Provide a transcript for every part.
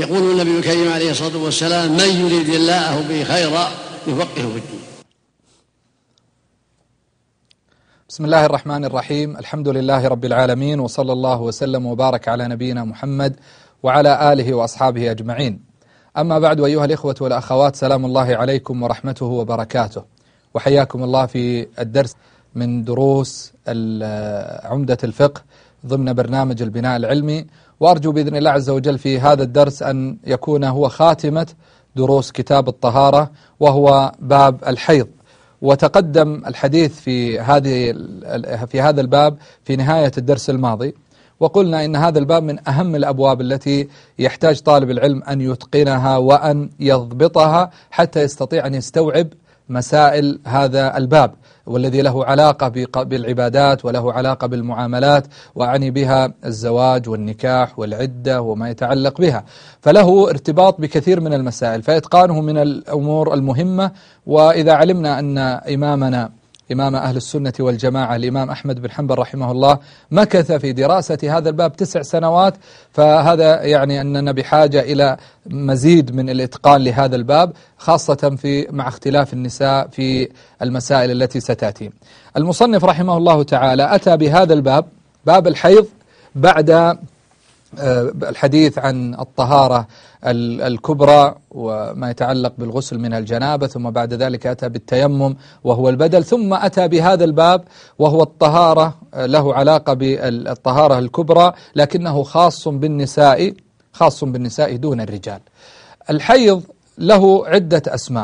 يقول النبي الكريم عليه الصلاة والسلام: من يريد الله به خيرا يفقهه في الدين. بسم الله الرحمن الرحيم. الحمد لله رب العالمين، وصلى الله وسلم وبارك على نبينا محمد وعلى آله وأصحابه أجمعين. أما بعد، أيها الإخوة والأخوات، سلام الله عليكم ورحمته وبركاته، وحياكم الله في الدرس من دروس عمدة الفقه ضمن برنامج البناء العلمي. وأرجو بإذن الله عز وجل في هذا الدرس أن يكون هو خاتمة دروس كتاب الطهارة، وهو باب الحيض. وتقدم الحديث في هذا الباب في نهاية الدرس الماضي، وقلنا إن هذا الباب من أهم الأبواب التي يحتاج طالب العلم أن يتقنها وأن يضبطها حتى يستطيع أن يستوعب مسائل هذا الباب، والذي له علاقة بالعبادات وله علاقة بالمعاملات، وأعني بها الزواج والنكاح والعدة وما يتعلق بها، فله ارتباط بكثير من المسائل، فإتقانه من الأمور المهمة. وإذا علمنا أن إمام أهل السنة والجماعة الإمام أحمد بن حنبل رحمه الله مكث في دراسة هذا الباب 9 سنوات، فهذا يعني أننا بحاجة إلى مزيد من الإتقان لهذا الباب، خاصة مع اختلاف النساء في المسائل التي ستأتي. المصنف رحمه الله تعالى أتى بهذا الباب، باب الحيض، بعد الحديث عن الطهارة الكبرى وما يتعلق بالغسل من الجنابة، ثم بعد ذلك أتى بالتيمم وهو البدل، ثم أتى بهذا الباب وهو الطهارة، له علاقة بالطهارة الكبرى لكنه خاص بالنساء دون الرجال. الحيض له عدة أسماء،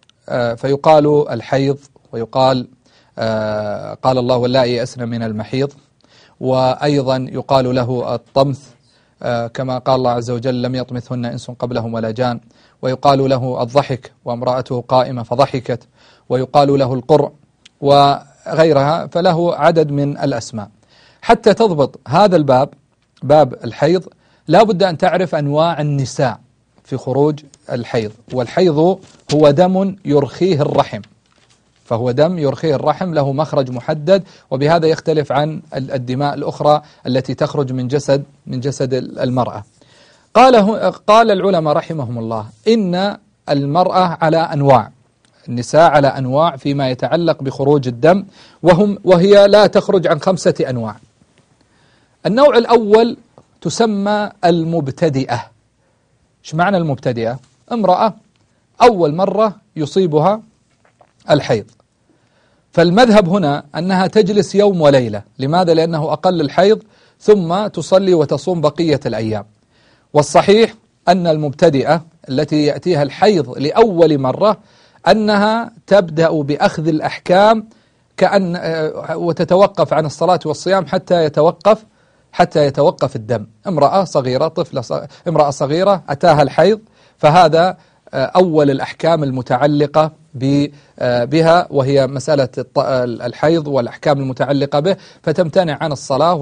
فيقال الحيض، ويقال قال الله: واللائي يئسن من المحيض، وأيضا يقال له الطمث كما قال الله عز وجل: لم يطمثهن إنس قبلهم ولا جان، ويقال له الضحك وامرأته قائمة فضحكت، ويقال له القرء وغيرها، فله عدد من الأسماء. حتى تضبط هذا الباب، باب الحيض، لا بد أن تعرف أنواع النساء في خروج الحيض. والحيض هو دم يرخيه الرحم، فهو دم يرخيه الرحم، له مخرج محدد، وبهذا يختلف عن الدماء الأخرى التي تخرج من جسد المرأة. قال العلماء رحمهم الله إن المرأة على أنواع، النساء على أنواع فيما يتعلق بخروج الدم، وهي لا تخرج عن 5 أنواع. النوع الأول تسمى المبتدئة. إيش معنى المبتدئة؟ امرأة أول مرة يصيبها الحيض، فالمذهب هنا أنها تجلس يوم وليلة. لماذا؟ لأنه أقل الحيض، ثم تصلي وتصوم بقية الأيام. والصحيح أن المبتدئة التي يأتيها الحيض لأول مرة أنها تبدأ بأخذ الأحكام وتتوقف عن الصلاة والصيام حتى يتوقف الدم. امرأة صغيرة أتاها الحيض، فهذا أول الأحكام المتعلقة بها، وهي مسألة الحيض والأحكام المتعلقة به، فتمتنع عن الصلاة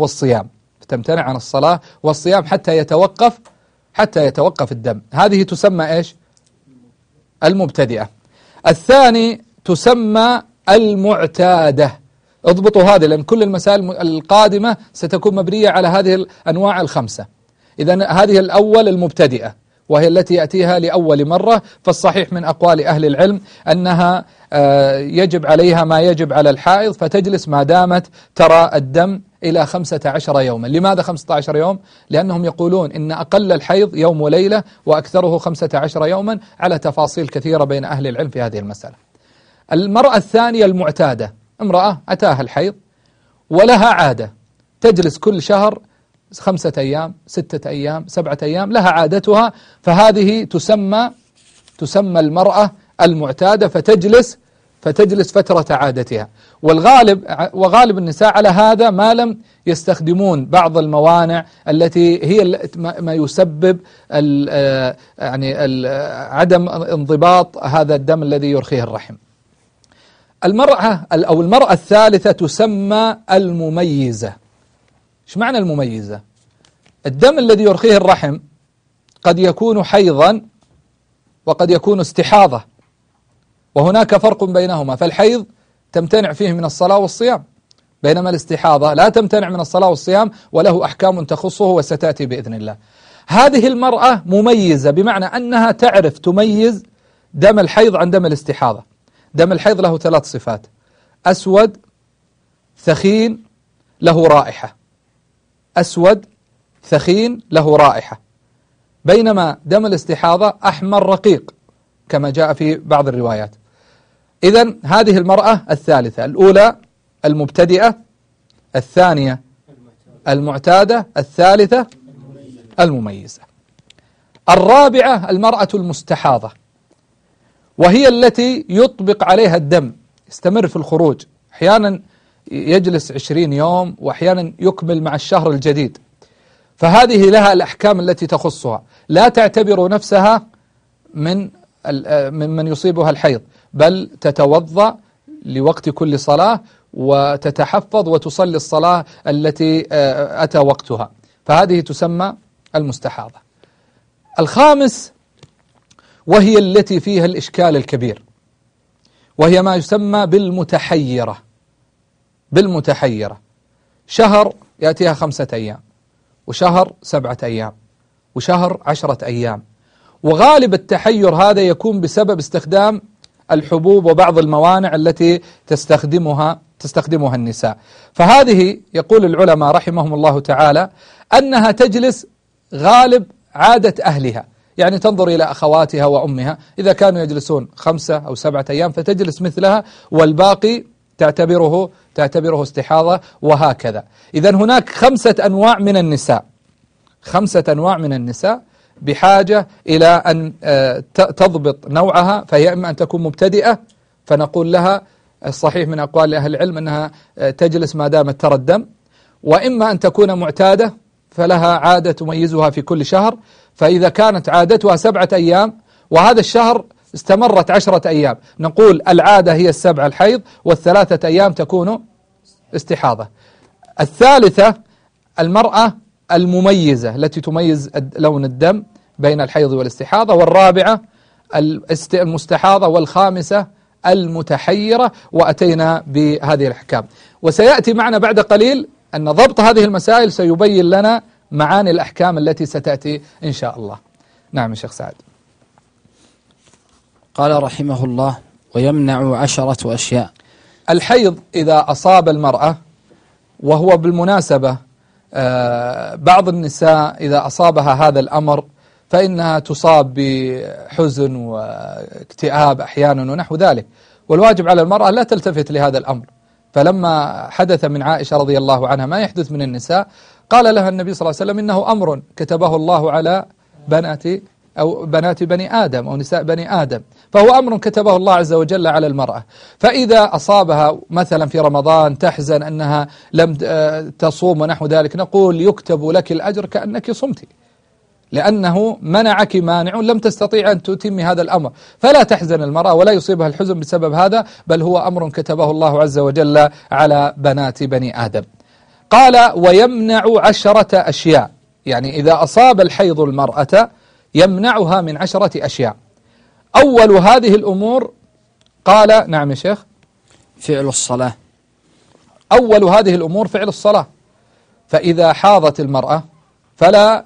والصيام حتى يتوقف الدم. هذه تسمى إيش؟ المبتدئة. الثاني تسمى المعتادة. اضبطوا هذه، لأن كل المسائل القادمة ستكون مبنية على هذه الأنواع ال5. إذن هذه الأول المبتدئة، وهي التي يأتيها لأول مرة. فالصحيح من أقوال أهل العلم أنها يجب عليها ما يجب على الحائض، فتجلس ما دامت ترى الدم إلى 15 يوما. لماذا 15 يوم؟ لأنهم يقولون إن أقل الحيض يوم وليلة، وأكثره 15 يوما، على تفاصيل كثيرة بين أهل العلم في هذه المسألة. المرأة الثانية المعتادة، امرأة أتاها الحيض ولها عادة، تجلس كل شهر 5 أيام 6 أيام 7 أيام، لها عادتها، فهذه تسمى المرأة المعتادة، فتجلس فترة عادتها. وغالب النساء على هذا ما لم يستخدمون بعض الموانع التي هي ما يسبب عدم انضباط هذا الدم الذي يرخيه الرحم. المرأة الثالثة تسمى المميزة. إيش معنى المميزة؟ الدم الذي يرخيه الرحم قد يكون حيضا وقد يكون استحاضة، وهناك فرق بينهما. فالحيض تمتنع فيه من الصلاة والصيام، بينما الاستحاضة لا تمتنع من الصلاة والصيام، وله أحكام تخصه وستأتي بإذن الله. هذه المرأة مميزة بمعنى أنها تعرف تميز دم الحيض عن دم الاستحاضة. دم الحيض له 3 صفات: أسود، ثخين، له رائحة. أسود، ثخين، له رائحة. بينما دم الاستحاضة أحمر رقيق كما جاء في بعض الروايات. إذن هذه المرأة الثالثة: الأولى المبتدئة، الثانية المعتادة، الثالثة المميزة. الرابعة المرأة المستحاضة، وهي التي يطبق عليها الدم، يستمر في الخروج، أحيانا يجلس 20 يوم وأحيانا يكمل مع الشهر الجديد. فهذه لها الأحكام التي تخصها، لا تعتبر نفسها من يصيبها الحيض، بل تتوضأ لوقت كل صلاة وتتحفظ وتصلي الصلاة التي أتى وقتها، فهذه تسمى المستحاضة. الخامس وهي التي فيها الإشكال الكبير، وهي ما يسمى بالمتحيرة. شهر يأتيها 5 أيام، وشهر 7 أيام، وشهر 10 أيام. وغالب التحير هذا يكون بسبب استخدام الحبوب وبعض الموانع التي تستخدمها النساء. فهذه يقول العلماء رحمهم الله تعالى أنها تجلس غالب عادة أهلها، يعني تنظر إلى أخواتها وأمها، إذا كانوا يجلسون 5 أو 7 أيام فتجلس مثلها، والباقي تعتبره استحاضة، وهكذا. إذن هناك 5 أنواع من النساء، 5 أنواع من النساء بحاجة إلى أن تضبط نوعها. فهي إما أن تكون مبتدئة، فنقول لها الصحيح من أقوال أهل العلم أنها تجلس ما دامت ترى الدم، وإما أن تكون معتادة فلها عادة تميزها في كل شهر. فإذا كانت عادتها 7 أيام وهذا الشهر استمرت 10 أيام، نقول العادة هي 7 الحيض، وال3 أيام تكون استحاضة. الثالثة المرأة المميزة التي تميز لون الدم بين الحيض والاستحاضة، والرابعة المستحاضة، والخامسة المتحيرة. وأتينا بهذه الأحكام، وسيأتي معنا بعد قليل أن ضبط هذه المسائل سيبين لنا معاني الأحكام التي ستأتي إن شاء الله. نعم يا شيخ سعد. قال رحمه الله: ويمنع 10 أشياء. الحيض إذا أصاب المرأة، وهو بالمناسبة بعض النساء إذا أصابها هذا الأمر فإنها تصاب بحزن واكتئاب أحيانا ونحو ذلك، والواجب على المرأة لا تلتفت لهذا الأمر. فلما حدث من عائشة رضي الله عنها ما يحدث من النساء، قال لها النبي صلى الله عليه وسلم: إنه أمر كتبه الله على بنات بني آدم أو نساء بني آدم، فهو أمر كتبه الله عز وجل على المرأة. فإذا أصابها مثلا في رمضان تحزن أنها لم تصوم ونحو ذلك، نقول: يكتب لك الأجر كأنك صمتي، لأنه منعك مانع لم تستطيع أن تتمي هذا الأمر. فلا تحزن المرأة ولا يصيبها الحزن بسبب هذا، بل هو أمر كتبه الله عز وجل على بنات بني آدم. قال: ويمنع 10 أشياء، يعني إذا أصاب الحيض المرأة يمنعها من 10 أشياء. أول هذه الأمور قال: نعم يا شيخ. فعل الصلاة. أول هذه الأمور فعل الصلاة. فإذا حاضت المرأة فلا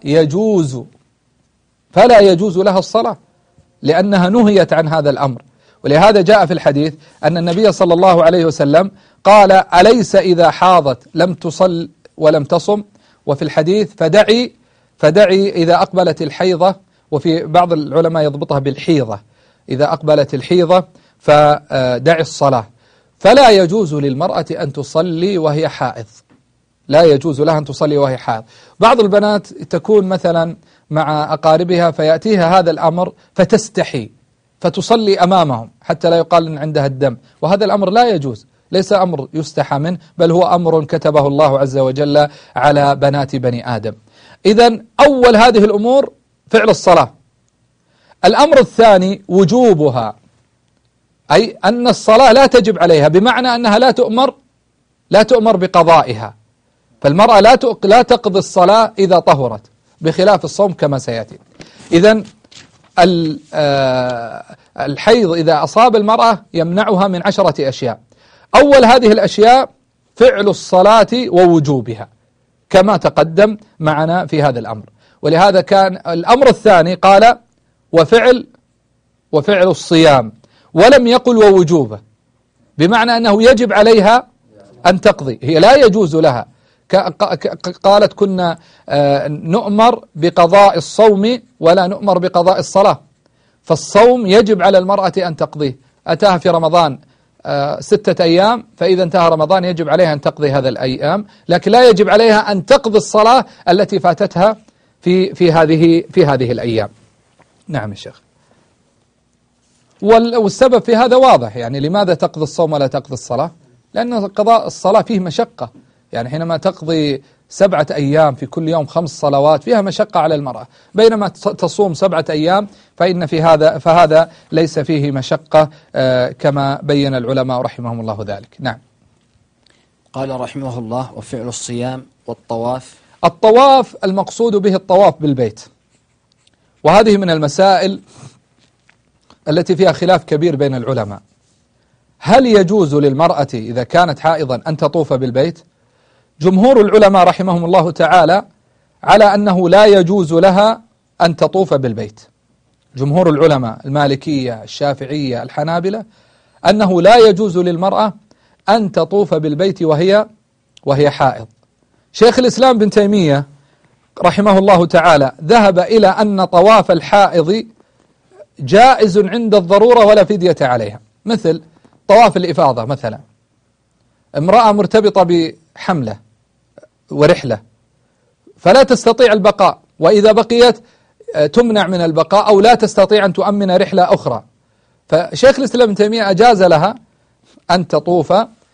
يجوز لها الصلاة، لأنها نهيت عن هذا الأمر. ولهذا جاء في الحديث أن النبي صلى الله عليه وسلم قال: أليس إذا حاضت لم تصل ولم تصم؟ وفي الحديث: فدعي إذا أقبلت الحيضة، وفي بعض العلماء يضبطها بالحيضة، إذا أقبلت الحيضة فدعي الصلاة. فلا يجوز للمرأة أن تصلي وهي حائض، لا يجوز لها أن تصلي وهي حائض. بعض البنات تكون مثلا مع أقاربها فيأتيها هذا الأمر فتستحي فتصلي أمامهم حتى لا يقال أن عندها الدم، وهذا الأمر لا يجوز، ليس أمر يستحى منه، بل هو أمر كتبه الله عز وجل على بنات بني آدم. إذن أول هذه الأمور فعل الصلاة. الأمر الثاني وجوبها، أي أن الصلاة لا تجب عليها، بمعنى أنها لا تؤمر بقضائها. فالمرأة لا تقضي الصلاة إذا طهرت، بخلاف الصوم كما سيأتي. إذن الحيض إذا أصاب المرأة يمنعها من 10 أشياء. أول هذه الأشياء فعل الصلاة ووجوبها كما تقدم معنا في هذا الأمر. ولهذا كان الأمر الثاني قال وفعل الصيام، ولم يقل ووجوبه، بمعنى أنه يجب عليها أن تقضي، هي لا يجوز لها. قالت كنا نؤمر بقضاء الصوم ولا نؤمر بقضاء الصلاة، فالصوم يجب على المرأة أن تقضيه. أتاها في رمضان 6 أيام، فإذا انتهى رمضان يجب عليها أن تقضي هذا الأيام، لكن لا يجب عليها أن تقضي الصلاة التي فاتتها في هذه الأيام. نعم يا شيخ. والسبب في هذا واضح، يعني لماذا تقضي الصوم ولا تقضي الصلاة؟ لأن قضاء الصلاة فيه مشقة، يعني حينما تقضي 7 أيام في كل يوم 5 صلوات فيها مشقة على المرأة، بينما تصوم 7 أيام فإن فهذا ليس فيه مشقة كما بين العلماء رحمهم الله ذلك. نعم. قال رحمه الله: وفعل الصيام والطواف. الطواف المقصود به الطواف بالبيت، وهذه من المسائل التي فيها خلاف كبير بين العلماء. هل يجوز للمرأة إذا كانت حائضا أن تطوف بالبيت؟ جمهور العلماء رحمهم الله تعالى على أنه لا يجوز لها أن تطوف بالبيت. جمهور العلماء المالكية الشافعية الحنابلة أنه لا يجوز للمرأة أن تطوف بالبيت وهي حائض. شيخ الإسلام بن تيمية رحمه الله تعالى ذهب إلى أن طواف الحائض جائز عند الضرورة ولا فدية عليها، مثل طواف الإفاضة مثلا، امرأة مرتبطة بحملة ورحلة فلا تستطيع البقاء، وإذا بقيت تمنع من البقاء أو لا تستطيع أن تؤمن رحلة أخرى، فشيخ الإسلام ابن تيمية أجاز لها أن تطوف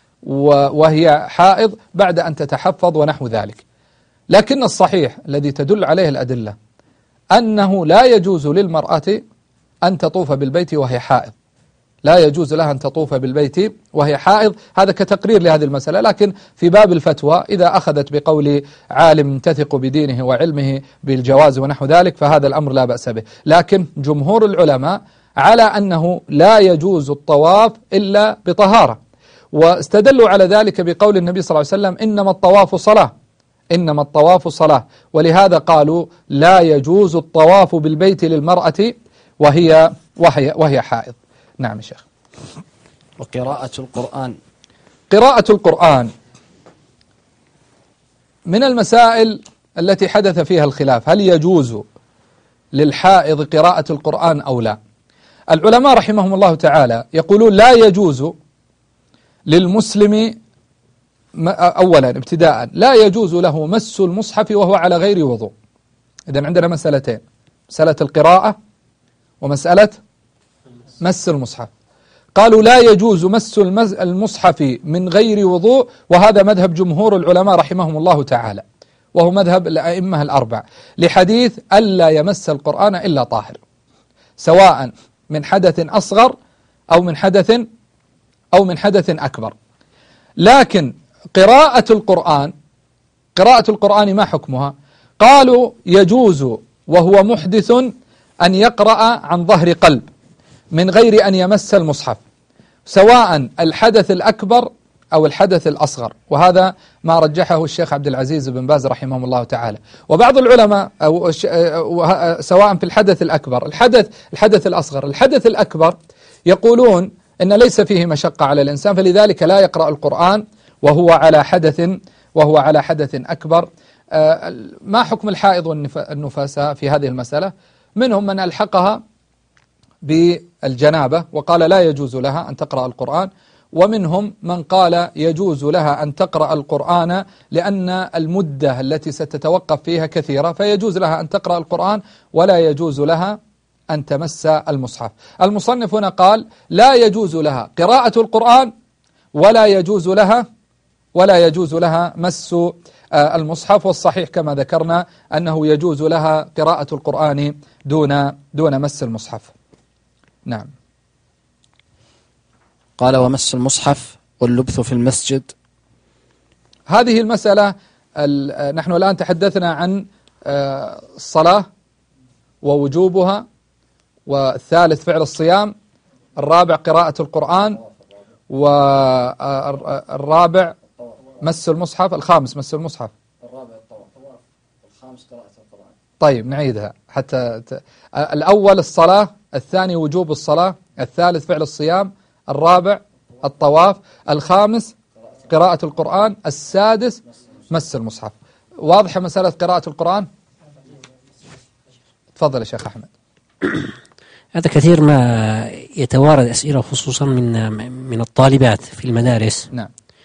وهي حائض بعد أن تتحفظ ونحو ذلك. لكن الصحيح الذي تدل عليه الأدلة أنه لا يجوز للمرأة أن تطوف بالبيت وهي حائض، لا يجوز لها أن تطوف بالبيت وهي حائض، هذا كتقرير لهذه المسألة. لكن في باب الفتوى إذا أخذت بقول عالم تثق بدينه وعلمه بالجواز ونحو ذلك فهذا الأمر لا بأس به. لكن جمهور العلماء على أنه لا يجوز الطواف إلا بطهارة، واستدلوا على ذلك بقول النبي صلى الله عليه وسلم: إنما الطواف صلاة، إنما الطواف صلاة. ولهذا قالوا لا يجوز الطواف بالبيت للمرأة وهي حائض. نعم يا شيخ. وقراءة القرآن. قراءة القرآن من المسائل التي حدث فيها الخلاف، هل يجوز للحائض قراءة القرآن أو لا؟ العلماء رحمهم الله تعالى يقولون لا يجوز للمسلم أولا ابتداء لا يجوز له مس المصحف وهو على غير وضوء. إذن عندنا مسألتين: مسألة القراءة ومسألة مس المصحف. قالوا لا يجوز مس المصحف من غير وضوء، وهذا مذهب جمهور العلماء رحمهم الله تعالى، وهو مذهب الأئمة الأربع، لحديث ألا يمس القرآن إلا طاهر، سواء من حدث أصغر أو من حدث أكبر. لكن قراءة القرآن ما حكمها؟ قالوا يجوز وهو محدث أن يقرأ عن ظهر قلب من غير أن يمس المصحف، سواء الحدث الأكبر أو الحدث الأصغر، وهذا ما رجحه الشيخ عبد العزيز بن باز رحمه الله تعالى. وبعض العلماء سواء في الحدث الأكبر الحدث الأصغر. الحدث الأكبر يقولون إن ليس فيه مشقة على الإنسان، فلذلك لا يقرأ القرآن وهو على حدث أكبر. ما حكم الحائض والنفساء في هذه المسألة؟ منهم من ألحقها بالجنابة وقال لا يجوز لها أن تقرأ القرآن، ومنهم من قال يجوز لها أن تقرأ القرآن لأن المدة التي ستتوقف فيها كثيرة، فيجوز لها أن تقرأ القرآن ولا يجوز لها أن تمس المصحف. المصنف هنا قال لا يجوز لها قراءة القرآن ولا يجوز لها مس المصحف، والصحيح كما ذكرنا أنه يجوز لها قراءة القرآن دون مس المصحف. نعم. قال ومس المصحف واللبث في المسجد. هذه المسألة نحن الآن تحدثنا عن الصلاة ووجوبها، والثالث فعل الصيام، الرابع قراءة القرآن، والرابع مس المصحف، الخامس مس المصحف، الرابع الطواف، الخامس قراءة القرآن. طيب نعيدها حتى الأول الصلاة، الثاني وجوب الصلاة، الثالث فعل الصيام، الرابع الطواف، الخامس قراءة القرآن، السادس مس المصحف. واضحة مسألة قراءة القرآن؟ تفضل يا شيخ أحمد. هذا كثير ما يتوارد أسئلة خصوصا من الطالبات في المدارس. نعم.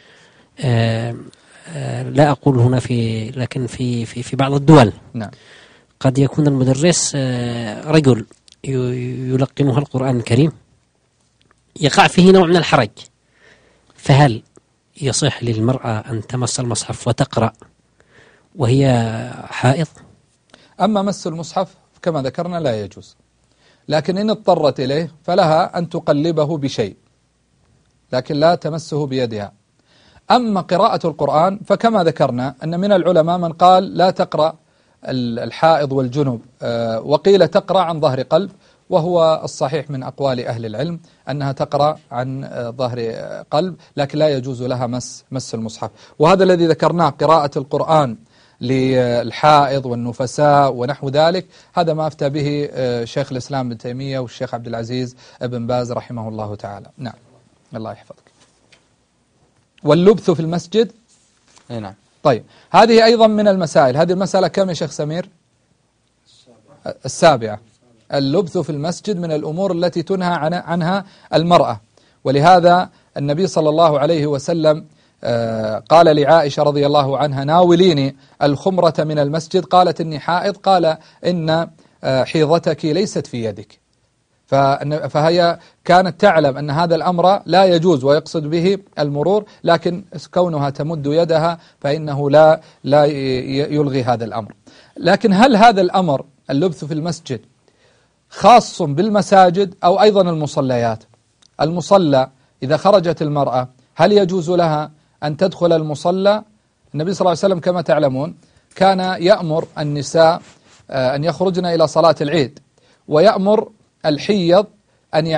لا أقول هنا لكن في بعض الدول. نعم. قد يكون المدرس رجل يلقنها القرآن الكريم، يقع فيه نوع من الحرج، فهل يصح للمرأة أن تمس المصحف وتقرأ وهي حائض؟ أما مس المصحف كما ذكرنا لا يجوز، لكن إن اضطرت إليه فلها أن تقلبه بشيء، لكن لا تمسه بيدها. أما قراءة القرآن فكما ذكرنا أن من العلماء من قال لا تقرأ الحائض والجنب، وقيل تقرأ عن ظهر قلب، وهو الصحيح من أقوال أهل العلم أنها تقرأ عن ظهر قلب، لكن لا يجوز لها مس المصحف. وهذا الذي ذكرناه قراءة القرآن للحائض والنفساء ونحو ذلك، هذا ما أفتى به شيخ الإسلام ابن تيمية والشيخ عبد العزيز ابن باز رحمه الله تعالى. نعم، الله يحفظك. واللبث في المسجد. نعم. طيب هذه أيضا من المسائل. هذه المسألة كم يا شيخ سمير؟ السابعة. اللبث في المسجد من الأمور التي تنهى عنها المرأة، ولهذا النبي صلى الله عليه وسلم قال لعائشة رضي الله عنها ناوليني الخمرة من المسجد، قالت إني حائض، قال إن حيضتك ليست في يدك. فهي كانت تعلم أن هذا الأمر لا يجوز ويقصد به المرور، لكن كونها تمد يدها فإنه لا يلغي هذا الأمر. لكن هل هذا الأمر اللبث في المسجد خاص بالمساجد أو أيضا المصليات؟ المصلى إذا خرجت المرأة هل يجوز لها أن تدخل المصلى؟ النبي صلى الله عليه وسلم كما تعلمون كان يأمر النساء أن يخرجن إلى صلاة العيد، ويأمر الحيض أن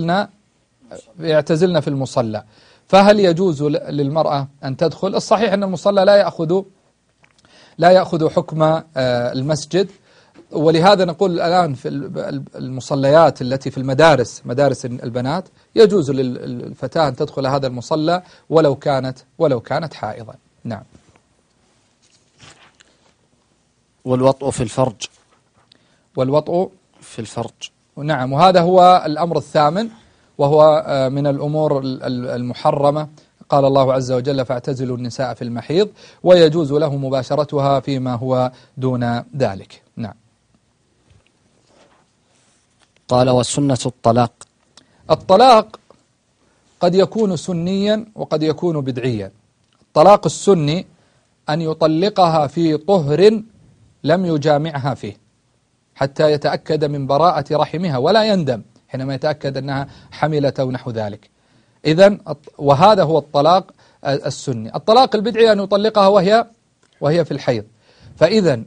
يعتزلن في المصلى. فهل يجوز للمرأة أن تدخل؟ الصحيح أن المصلى لا يأخذ حكم المسجد، ولهذا نقول الآن في المصليات التي في المدارس، مدارس البنات، يجوز للفتاة أن تدخل هذا المصلى ولو كانت حائضا. نعم. والوطء في الفرج. والوطء في الفرج. نعم، وهذا هو الأمر الثامن، وهو من الأمور المحرمة. قال الله عز وجل فاعتزلوا النساء في المحيض، ويجوز له مباشرتها فيما هو دون ذلك. نعم. قال والسنة الطلاق. الطلاق قد يكون سنيا وقد يكون بدعيا. الطلاق السني أن يطلقها في طهر لم يجامعها فيه حتى يتأكد من براءة رحمها ولا يندم حينما يتأكد أنها حملت أو نحو ذلك. إذن وهذا هو الطلاق السني. الطلاق البدعي أن يطلقها وهي في الحيض. فإذن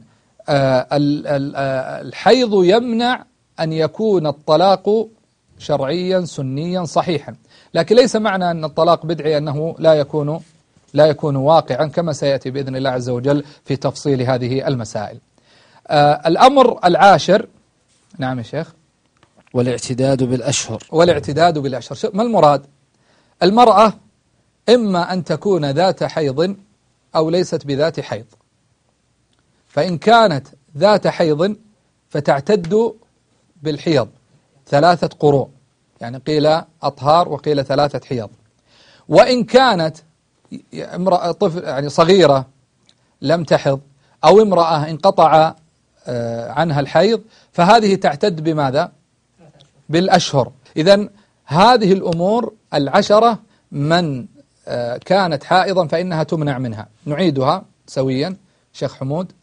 الحيض يمنع أن يكون الطلاق شرعيا سنيا صحيحا، لكن ليس معنى أن الطلاق بدعي أنه لا يكون واقعا، كما سيأتي بإذن الله عز وجل في تفصيل هذه المسائل. الأمر العاشر. نعم يا شيخ. والاعتداد بالأشهر. والاعتداد بالأشهر. ما المراد؟ المرأة إما أن تكون ذات حيض أو ليست بذات حيض، فإن كانت ذات حيض فتعتد بالحيض 3 قروء، يعني قيل أطهار وقيل 3 حيض. وإن كانت امرأة طفل يعني صغيرة لم تحض، أو امرأة انقطع عنها الحيض، فهذه تعتد بماذا؟ بالأشهر. إذن هذه الأمور العشرة من كانت حائضا فإنها تمنع منها. نعيدها سويا شيخ حمود.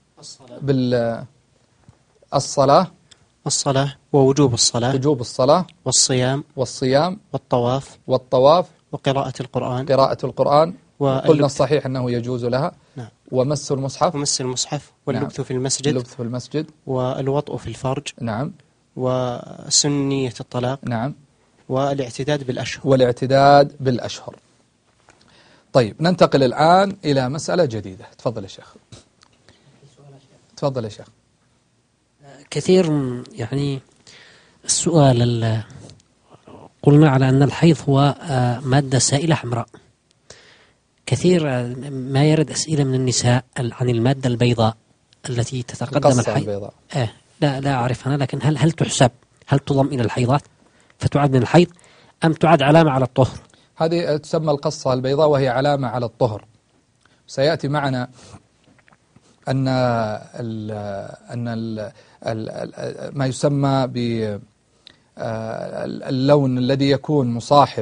الصلاة ووجوب الصلاة، وجوب الصلاة، والصيام والطواف وقراءة القرآن، قلنا الصحيح أنه يجوز لها. نعم. ومس المصحف، واللبث في المسجد، والوطء في الفرج. نعم. وسنية الطلاق. نعم. والاعتداد بالأشهر. طيب ننتقل الآن إلى مسألة جديدة. تفضل يا شيخ. كثير يعني السؤال قلنا على أن الحيض هو مادة سائلة حمراء. كثير ما يرد أسئلة من النساء عن المادة البيضاء التي تتقدم الحيض. لا أعرف أنا، لكن هل تحسب، هل تضم إلى الحيضات فتعد من الحيض أم تعد علامة على الطهر؟ هذه تسمى القصة البيضاء وهي علامة على الطهر. سيأتي معنا أن ما يسمى باللون الذي يكون مصاحب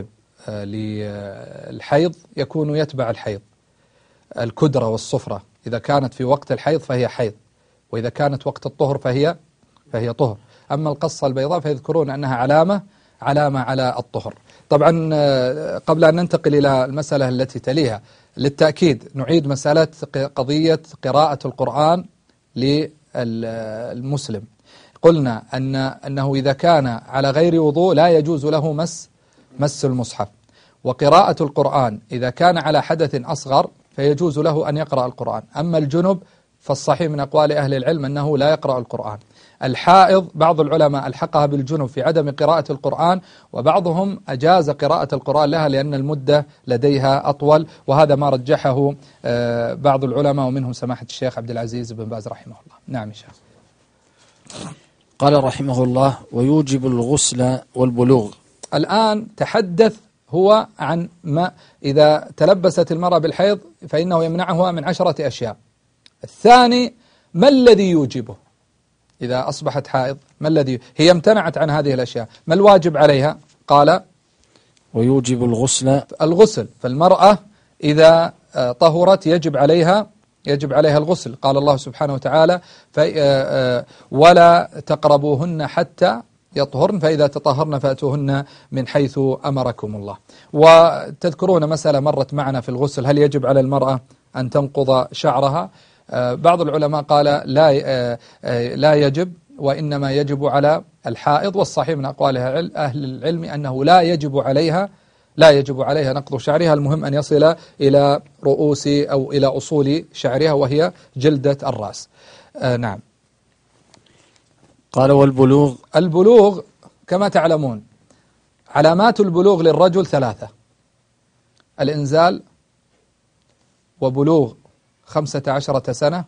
للحيض يكون يتبع الحيض. الكدرة والصفرة إذا كانت في وقت الحيض فهي حيض، وإذا كانت وقت الطهر فهي طهر. أما القصة البيضاء فيذكرون أنها علامة على الطهر. طبعا قبل أن ننتقل إلى المسألة التي تليها للتأكيد نعيد مسألة قضية قراءة القرآن للمسلم. قلنا أنه إذا كان على غير وضوء لا يجوز له مس المصحف، وقراءة القرآن إذا كان على حدث أصغر فيجوز له أن يقرأ القرآن. أما الجنب فالصحيح من أقوال أهل العلم أنه لا يقرأ القرآن. الحائض بعض العلماء ألحقها بالجنب في عدم قراءة القرآن، وبعضهم أجاز قراءة القرآن لها لأن المدة لديها أطول، وهذا ما رجحه بعض العلماء ومنهم سماحة الشيخ عبد العزيز بن باز رحمه الله. نعم يا شيخ. قال رحمه الله: ويوجب الغسل والبلوغ. الآن تحدث هو عن ما إذا تلبست المرأة بالحيض فإنه يمنعها من 10 أشياء. الثاني ما الذي يوجبه؟ إذا أصبحت حائض ما الذي هي امتنعت عن هذه الأشياء، ما الواجب عليها؟ قال ويوجب الغسل. فالمرأة إذا طهرت يجب عليها الغسل. قال الله سبحانه وتعالى: ولا تقربوهن حتى يطهرن فإذا تطهرن فأتوهن من حيث أمركم الله. وتذكرون مسألة مرت معنا في الغسل، هل يجب على المرأة أن تنقض شعرها؟ بعض العلماء قال لا يجب، وإنما يجب على الحائض، والصحيح من أقوال أهل العلم أنه لا يجب عليها نقض شعرها، المهم أن يصل إلى رؤوس أو إلى أصول شعرها وهي جلدة الرأس. نعم. قال البلوغ كما تعلمون علامات البلوغ للرجل 3: الإنزال، وبلوغ 15 سنة،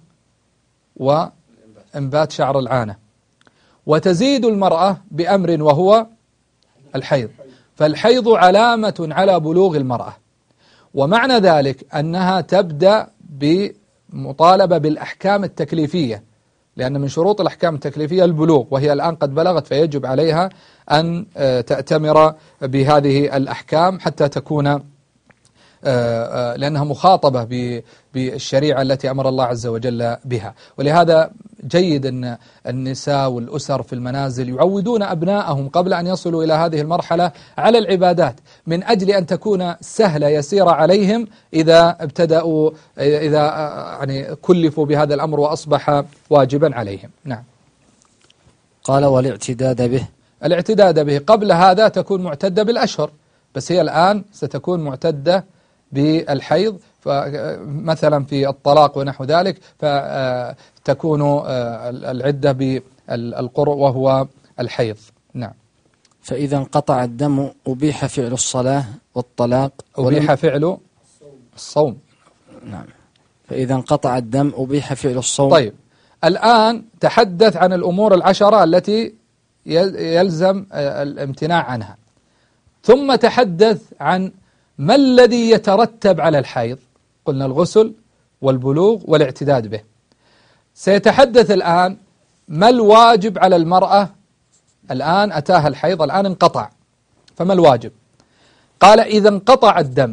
وإنبات شعر العانة. وتزيد المرأة بأمر وهو الحيض، فالحيض علامة على بلوغ المرأة، ومعنى ذلك أنها تبدأ بمطالبة بالأحكام التكليفية، لأن من شروط الأحكام التكليفية البلوغ، وهي الآن قد بلغت فيجب عليها أن تأتمر بهذه الأحكام حتى تكون لأنها مخاطبة بالشريعة التي أمر الله عز وجل بها. ولهذا جيد أن النساء والأسر في المنازل يعودون أبناءهم قبل أن يصلوا إلى هذه المرحلة على العبادات، من أجل أن تكون سهلة يسيرة عليهم إذا ابتدأوا يعني كلفوا بهذا الأمر وأصبح واجبا عليهم. نعم. قال والاعتداد به قبل هذا تكون معتدة بالأشهر، بس هي الآن ستكون معتدة بالحيض، مثلا في الطلاق ونحو ذلك فتكون العدة بالقرء وهو الحيض. نعم. فإذا انقطع الدم أبيح فعل الصلاة والطلاق. أبيح فعل الصوم. نعم. فإذا انقطع الدم أبيح فعل الصوم. طيب، الآن تحدث عن الأمور 10 التي يلزم الامتناع عنها، ثم تحدث عن ما الذي يترتب على الحيض. قلنا الغسل والبلوغ والاعتداد به. سيتحدث الآن ما الواجب على المرأة. الآن أتاها الحيض، الآن انقطع، فما الواجب؟ قال إذا انقطع الدم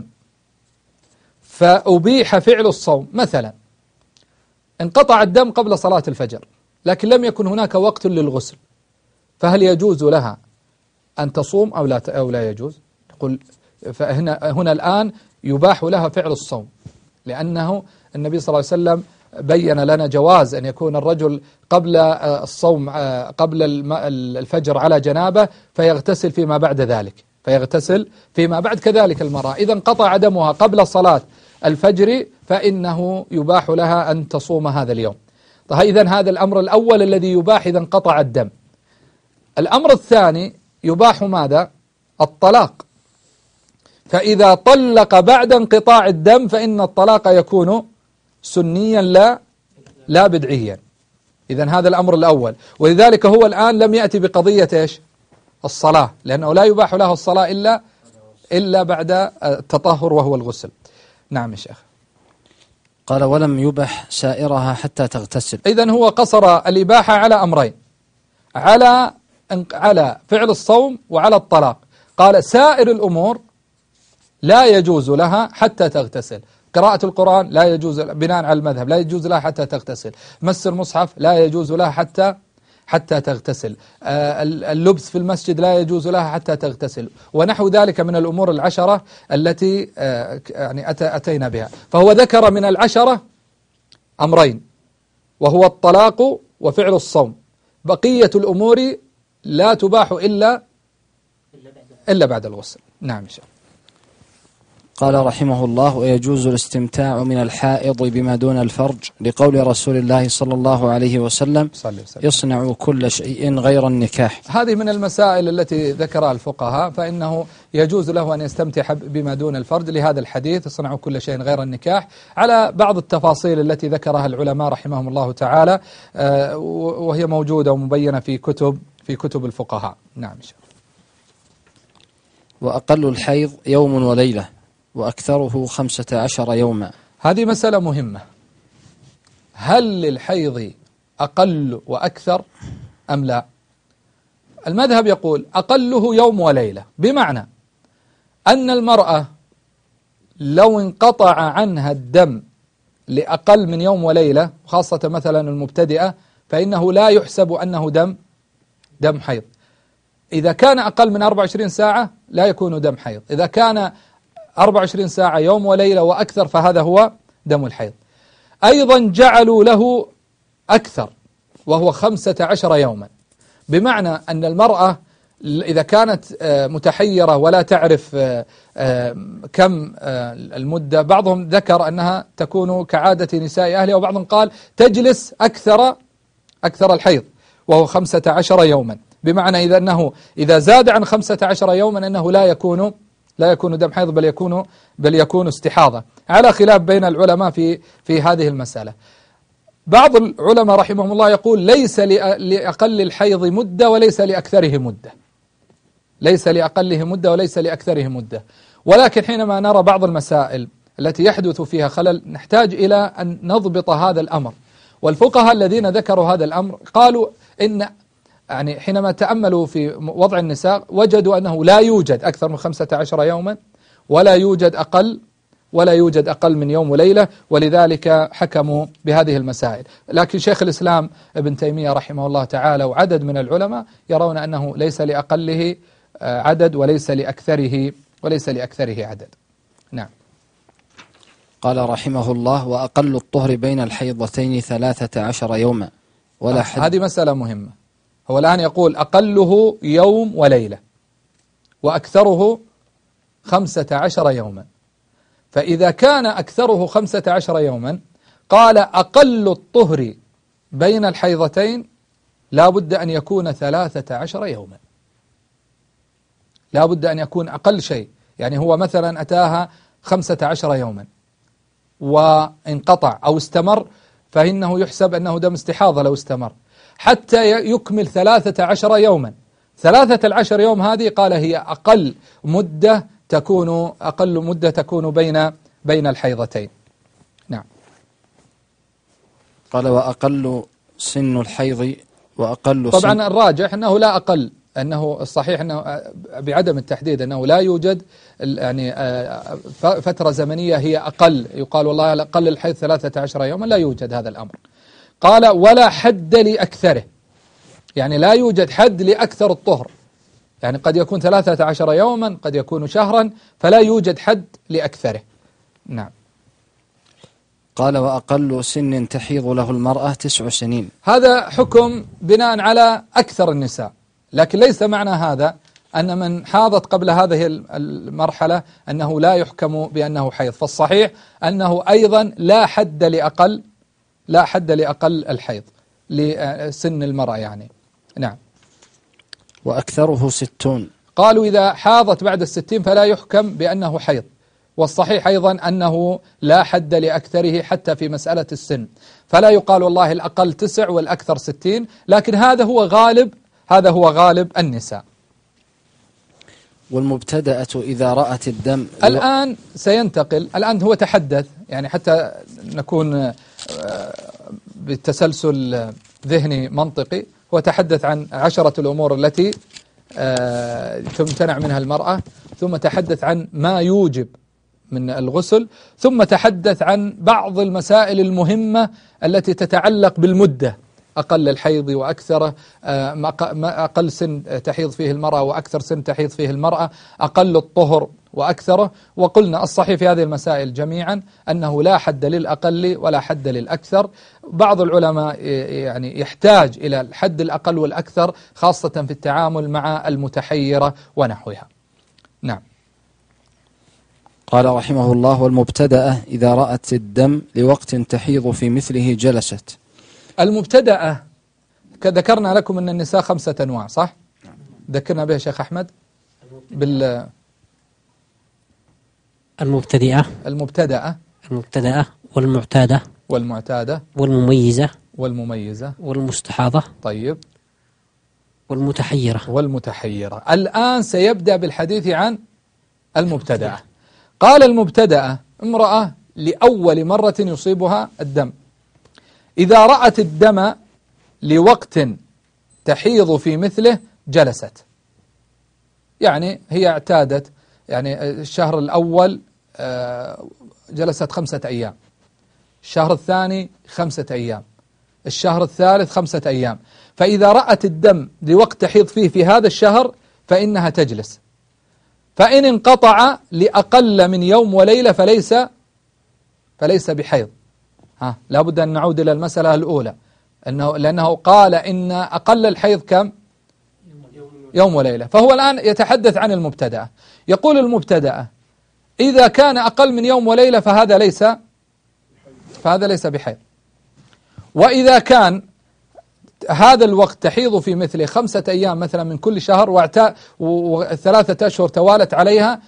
فأبيح فعل الصوم. مثلا انقطع الدم قبل صلاة الفجر لكن لم يكن هناك وقت للغسل، فهل يجوز لها أن تصوم أو لا يجوز؟ يقول فهنا الآن يباح لها فعل الصوم، لأنه النبي صلى الله عليه وسلم بين لنا جواز أن يكون الرجل قبل الصوم قبل الفجر على جنابه فيغتسل فيما بعد ذلك، كذلك المرأة إذا انقطع دمها قبل صلاة الفجر فإنه يباح لها أن تصوم هذا اليوم. طيب إذن هذا الأمر الأول الذي يباح إذا انقطع الدم. الأمر الثاني يباح ماذا؟ الطلاق. فإذا طلق بعد انقطاع الدم فإن الطلاق يكون سنيا لا بدعيا. إذن هذا الأمر الأول. ولذلك هو الآن لم يأتي بقضية إيش؟ الصلاة، لأنه لا يباح له الصلاة إلا بعد التطهر وهو الغسل. نعم يا شيخ. قال ولم يبح سائرها حتى تغتسل. إذن هو قصر الإباحة على أمرين، على فعل الصوم وعلى الطلاق. قال سائر الأمور لا يجوز لها حتى تغتسل. قراءة القرآن لا يجوز بناء على المذهب، لا يجوز لها حتى تغتسل. مس المصحف لا يجوز لها حتى تغتسل. اللبس في المسجد لا يجوز لها حتى تغتسل، ونحو ذلك من الأمور العشرة التي يعني أتينا بها. فهو ذكر من العشرة أمرين، وهو الطلاق وفعل الصوم. بقية الأمور لا تباح إلا بعد الغسل. نعم يا شيخ. قال رحمه الله ويجوز الاستمتاع من الحائض بما دون الفرج لقول رسول الله صلى الله عليه وسلم يصنع كل شيء غير النكاح. هذه من المسائل التي ذكرها الفقهاء، فإنه يجوز له أن يستمتع بما دون الفرج لهذا الحديث يصنع كل شيء غير النكاح، على بعض التفاصيل التي ذكرها العلماء رحمهم الله تعالى، وهي موجودة ومبينة في كتب الفقهاء. نعم. وأقل الحيض يوم وليلة وأكثره 15 يوما. هذه مسألة مهمة. هل للحيض أقل وأكثر أم لا؟ المذهب يقول أقله يوم وليلة، بمعنى أن المرأة لو انقطع عنها الدم لأقل من يوم وليلة، خاصة مثلا المبتدئة، فإنه لا يحسب أنه دم حيض. إذا كان أقل من 24 ساعة لا يكون دم حيض، إذا كان 24 ساعة يوم وليلة وأكثر فهذا هو دم الحيض. أيضا جعلوا له أكثر وهو 15 يوما، بمعنى أن المرأة إذا كانت متحيرة ولا تعرف كم المدة، بعضهم ذكر أنها تكون كعادة نساء أهلها، وبعضهم قال تجلس أكثر الحيض وهو 15 يوما، بمعنى إذا زاد عن 15 يوما أنه لا يكون دم حيض بل يكون استحاضة، على خلاف بين العلماء في هذه المسألة. بعض العلماء رحمهم الله يقول ليس لأقل الحيض مدة وليس لأكثره مدة، ليس لأقله مدة وليس لأكثره مدة. ولكن حينما نرى بعض المسائل التي يحدث فيها خلل نحتاج إلى أن نضبط هذا الأمر. والفقهاء الذين ذكروا هذا الأمر قالوا إن يعني حينما تأملوا في وضع النساء وجدوا أنه لا يوجد أكثر من 15 يوما ولا يوجد أقل من يوم وليلة، ولذلك حكموا بهذه المسائل. لكن شيخ الإسلام ابن تيمية رحمه الله تعالى وعدد من العلماء يرون أنه ليس لأقله عدد وليس لأكثره عدد. نعم. قال رحمه الله وأقل الطهر بين الحيضتين 13 يوما ولا حد. هذه مسألة مهمة. هو الآن يقول أقله يوم وليلة وأكثره 15 يوما، فإذا كان أكثره 15 يوما قال أقل الطهر بين الحيضتين لا بد أن يكون 13 يوما، لا بد أن يكون أقل شيء. يعني هو مثلا أتاها 15 يوما وانقطع أو استمر فإنه يحسب أنه دم استحاضة لو استمر حتى يكمل 13 يوما. 13 يوم هذه قال هي أقل مدة تكون بين الحيضتين. نعم. قال وأقل سن الحيض وأقل طبعا الراجح أنه لا أقل، أنه الصحيح أنه بعدم التحديد أنه لا يوجد يعني فترة زمنية هي أقل، يقال والله أقل الحيض 13 يوما، لا يوجد هذا الأمر. قال ولا حد لأكثره، يعني لا يوجد حد لأكثر الطهر، يعني قد يكون 13 يوما قد يكون شهرا، فلا يوجد حد لأكثره. نعم. قال وأقل سن تحيض له المرأة 9 سنين. هذا حكم بناء على أكثر النساء، لكن ليس معنى هذا أن من حاضت قبل هذه المرحلة أنه لا يحكم بأنه حيض، فالصحيح أنه أيضا لا حد لأقل لا حد لأقل الحيض لسن المرأة يعني. نعم. وأكثره 60. قالوا إذا حاضت بعد 60 فلا يحكم بأنه حيض، والصحيح أيضا أنه لا حد لأكثره حتى في مسألة السن، فلا يقال والله الأقل 9 والأكثر 60، لكن هذا هو غالب النساء. والمبتدأة إذا رأت الدم. الآن سينتقل، الآن هو تحدث يعني حتى نكون بالتسلسل ذهني منطقي، هو تحدث عن 10 الأمور التي تمتنع منها المرأة، ثم تحدث عن ما يوجب من الغسل، ثم تحدث عن بعض المسائل المهمة التي تتعلق بالمدة، أقل الحيض وأكثره، أقل سن تحيض فيه المرأة وأكثر سن تحيض فيه المرأة، أقل الطهر وأكثره. وقلنا الصحيح في هذه المسائل جميعا أنه لا حد للأقل ولا حد للأكثر. بعض العلماء يعني يحتاج إلى الحد الأقل والأكثر خاصة في التعامل مع المتحيرة ونحوها. نعم. قال رحمه الله: والمبتدأة إذا رأت الدم لوقت تحيض في مثله جلست. المبتدأة ذكرنا لكم أن النساء 5 أنواع، صح؟ ذكرنا بها شيخ أحمد المبتدئة والمعتادة والمميزة والمستحاضة، طيب، والمتحيرة. الآن سيبدأ بالحديث عن المبتدأة. قال المبتدأة امرأة لأول مرة يصيبها الدم، إذا رأت الدم لوقت تحيض في مثله جلست، يعني هي اعتادت، يعني الشهر الأول جلست 5 أيام، الشهر الثاني 5 أيام، الشهر الثالث 5 أيام، فإذا رأت الدم لوقت تحيض فيه في هذا الشهر فإنها تجلس، فإن انقطع لأقل من يوم وليلة فليس بحيض. لا بد أن نعود إلى المسألة الأولى، لأنه قال إن أقل الحيض كم؟ يوم وليلة. فهو الآن يتحدث عن المبتدأة، يقول المبتدأة إذا كان أقل من يوم وليلة فهذا ليس بحيض، وإذا كان هذا الوقت تحيض في مثله 5 أيام مثلا من كل شهر و3 أشهر توالت عليها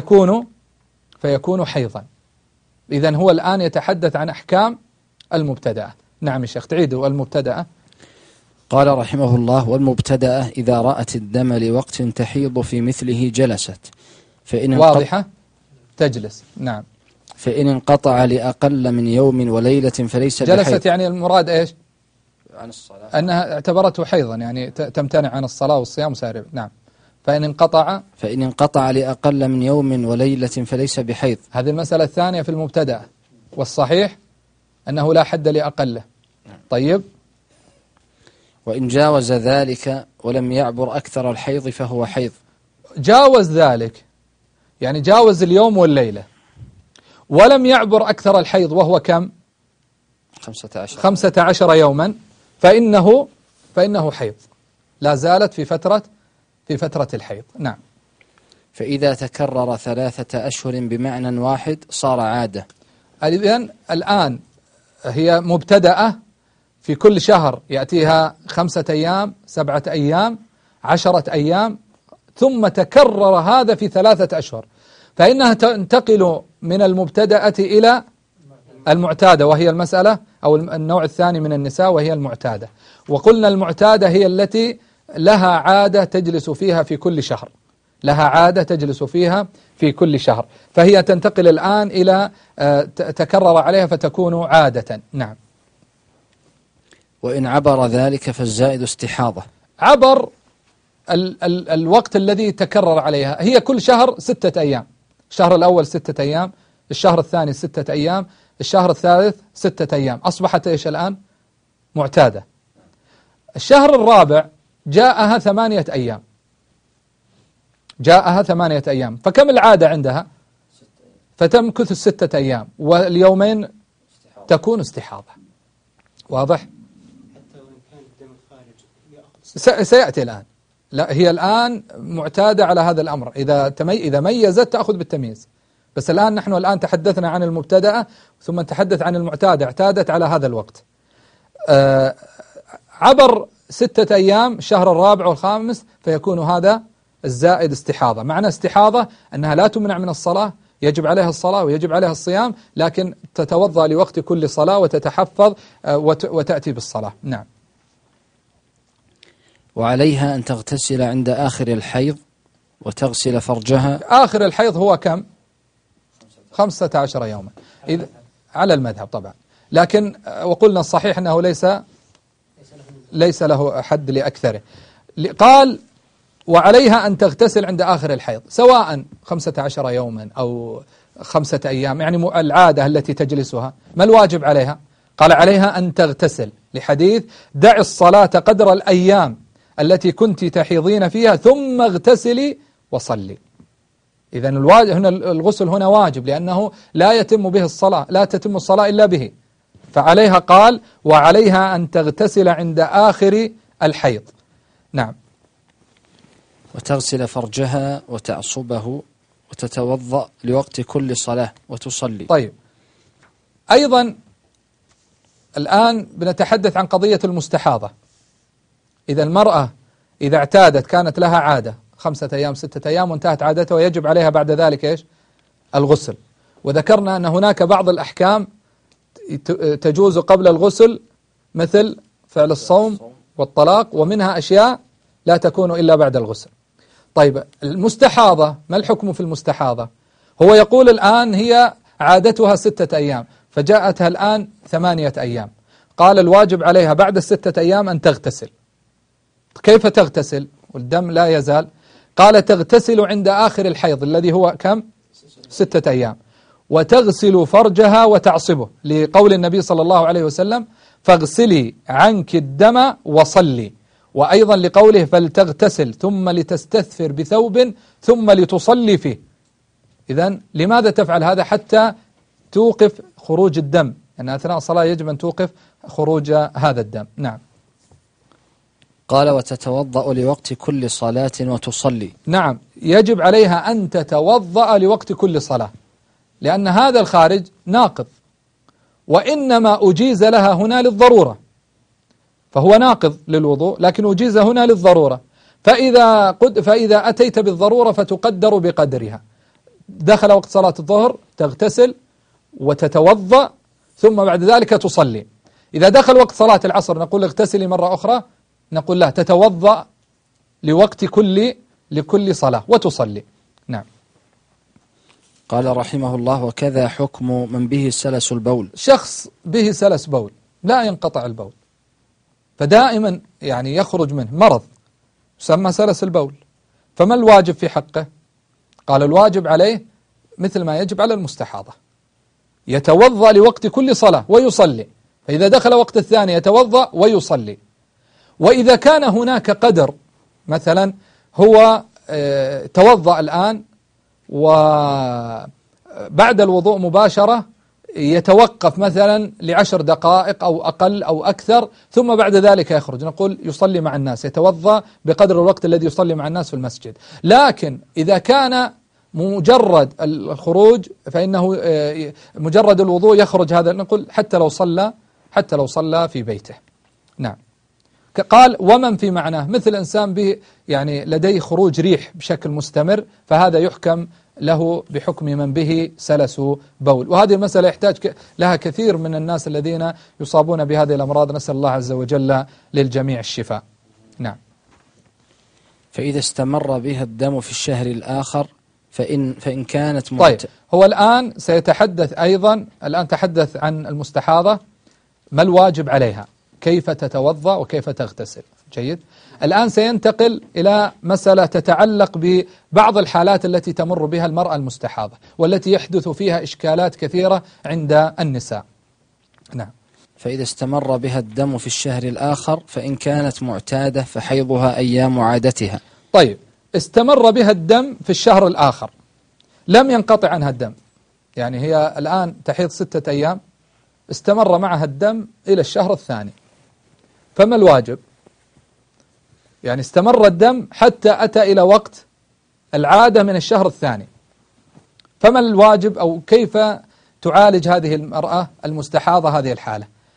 فيكون حيضا. إذن هو الآن يتحدث عن أحكام المبتدأة. نعم يا شيخ، تعيدوا المبتدأة. قال رحمه الله: والمبتدأة إذا رأت الدم لوقت تحيض في مثله جلست، واضحة، تجلس. نعم. فإن انقطع لأقل من يوم وليلة فليس بحيض. جلست يعني المراد إيش؟ عن الصلاة، أنها اعتبرته حيضا، يعني تمتنع عن الصلاة والصيام وسائر. نعم. فإن انقطع لأقل من يوم وليلة فليس بحيض. هذه المسألة الثانية في المبتدأ، والصحيح أنه لا حد لأقله. طيب. وإن جاوز ذلك ولم يعبر أكثر الحيض فهو حيض. جاوز ذلك يعني جاوز اليوم والليلة ولم يعبر أكثر الحيض، وهو كم؟ 15 يوما، فإنه حيض، لا زالت في فترة الحيض. نعم. فإذا تكرر 3 أشهر بمعنى واحد صار عادة. إذن الآن هي مبتدأة في كل شهر يأتيها 5 أيام، 7 أيام، 10 أيام، ثم تكرر هذا في 3 أشهر، فإنها تنتقل من المبتدأة إلى المعتادة، وهي المسألة أو النوع الثاني من النساء، وهي المعتادة. وقلنا المعتادة هي التي لها عادة تجلس فيها في كل شهر، فهي تنتقل الآن إلى تكرر عليها فتكون عادة. نعم. وإن عبر ذلك فالزائد استحاضة. عبر الوقت الذي تكرر عليها، هي كل شهر 6 أيام، الشهر الأول 6 أيام، الشهر الثاني 6 أيام، الشهر الثالث 6 أيام، أصبحت إيش الآن؟ معتادة. الشهر الرابع جاءها 8 أيام، فكم العادة عندها؟ فتمكث 6 أيام، واليومين تكون استحاضة. واضح؟ سيأتي الآن. لا، هي الآن معتادة على هذا الأمر، إذا ميزت تأخذ بالتمييز، بس الآن نحن تحدثنا عن المبتدأة ثم نتحدث عن المعتادة، اعتادت على هذا الوقت، عبر 6 أيام الشهر الرابع والخامس فيكون هذا الزائد استحاضة. معنى استحاضة أنها لا تمنع من الصلاة، يجب عليها الصلاة ويجب عليها الصيام، لكن تتوضأ لوقت كل صلاة وتتحفظ وتأتي بالصلاة. نعم. وعليها أن تغتسل عند آخر الحيض وتغسل فرجها. آخر الحيض هو كم؟ 15 يوما إذا على المذهب طبعا، لكن وقلنا الصحيح أنه ليس له حد لأكثره. قال وعليها أن تغتسل عند آخر الحيض، سواء 15 يوما أو 5 أيام، يعني العادة التي تجلسها. ما الواجب عليها؟ قال عليها أن تغتسل، لحديث دع الصلاة قدر الأيام التي كنت تحيضين فيها ثم اغتسلي وصلي. إذن هنا الغسل هنا واجب، لأنه لا يتم به الصلاة، لا تتم الصلاة إلا به. فعليها قال وعليها أن تغتسل عند آخر الحيض. نعم. وتغسل فرجها وتعصبه وتتوضأ لوقت كل صلاة وتصلي. طيب، أيضا الآن بنتحدث عن قضية المستحاضة. إذا المرأة إذا اعتادت، كانت لها عادة 5 أيام 6 أيام وانتهت عادتها، ويجب عليها بعد ذلك إيش؟ الغسل. وذكرنا أن هناك بعض الأحكام تجوز قبل الغسل، مثل فعل الصوم والطلاق، ومنها أشياء لا تكون إلا بعد الغسل. طيب، المستحاضة ما الحكم في المستحاضة؟ هو يقول الآن هي عادتها 6 أيام، فجاءتها الآن 8 أيام. قال الواجب عليها بعد 6 أيام أن تغتسل. كيف تغتسل والدم لا يزال؟ قال تغتسل عند آخر الحيض الذي هو كم؟ 6 أيام، وتغسل فرجها وتعصبه، لقول النبي صلى الله عليه وسلم فاغسلي عنك الدم وصلي، وأيضا لقوله فلتغتسل ثم لتستثفر بثوب ثم لتصلي فيه. إذن لماذا تفعل هذا؟ حتى توقف خروج الدم، أن أثناء الصلاة يجب أن توقف خروج هذا الدم. نعم. قال وتتوضأ لوقت كل صلاة وتصلي. نعم، يجب عليها أن تتوضأ لوقت كل صلاة، لأن هذا الخارج ناقض، وإنما أجيز لها هنا للضرورة، فهو ناقض للوضوء لكن أجيز هنا للضرورة. فإذا أتيت بالضرورة فتقدر بقدرها. دخل وقت صلاة الظهر تغتسل وتتوضأ ثم بعد ذلك تصلي. إذا دخل وقت صلاة العصر نقول اغتسلي مرة أخرى؟ نقول لا، تتوضأ لوقت لكل صلاة وتصلي. نعم. قال رحمه الله وكذا حكم من به سلس البول. شخص به سلس بول لا ينقطع البول، فدائما يعني يخرج منه مرض يسمى سلس البول، فما الواجب في حقه؟ قال الواجب عليه مثل ما يجب على المستحاضة، يتوضأ لوقت كل صلاة ويصلي، فإذا دخل وقت الثاني يتوضأ ويصلي. وإذا كان هناك قدر، مثلا هو توضأ الآن وبعد الوضوء مباشرة يتوقف مثلا ل10 دقائق أو أقل أو أكثر، ثم بعد ذلك يخرج، نقول يصلي مع الناس، يتوضأ بقدر الوقت الذي يصلي مع الناس في المسجد. لكن إذا كان مجرد الخروج فإنه مجرد الوضوء يخرج هذا، نقول حتى لو صلى في بيته. نعم. قال ومن في معناه، مثل إنسان به يعني لديه خروج ريح بشكل مستمر، فهذا يحكم له بحكم من به سلس بول. وهذه المسألة يحتاج لها كثير من الناس الذين يصابون بهذه الأمراض، نسأل الله عز وجل للجميع الشفاء. نعم. فإذا استمر بها الدم في الشهر الآخر فإن كانت طيب، هو الآن سيتحدث أيضا، الآن تحدث عن المستحاضة ما الواجب عليها، كيف تتوضأ وكيف تغتسل. جيد. الآن سينتقل إلى مسألة تتعلق ببعض الحالات التي تمر بها المرأة المستحاضة والتي يحدث فيها إشكالات كثيرة عند النساء. نعم. فإذا استمر بها الدم في الشهر الآخر فإن كانت معتادة فحيضها أيام عادتها. طيب، استمر بها الدم في الشهر الآخر، لم ينقطع عنها الدم، يعني هي الآن تحيض 6 أيام، استمر معها الدم إلى الشهر الثاني، فما الواجب؟ يعني استمر الدم حتى أتى إلى وقت العادة من الشهر الثاني، فما الواجب أو كيف تعالج هذه المرأة المستحاضة هذه الحالة؟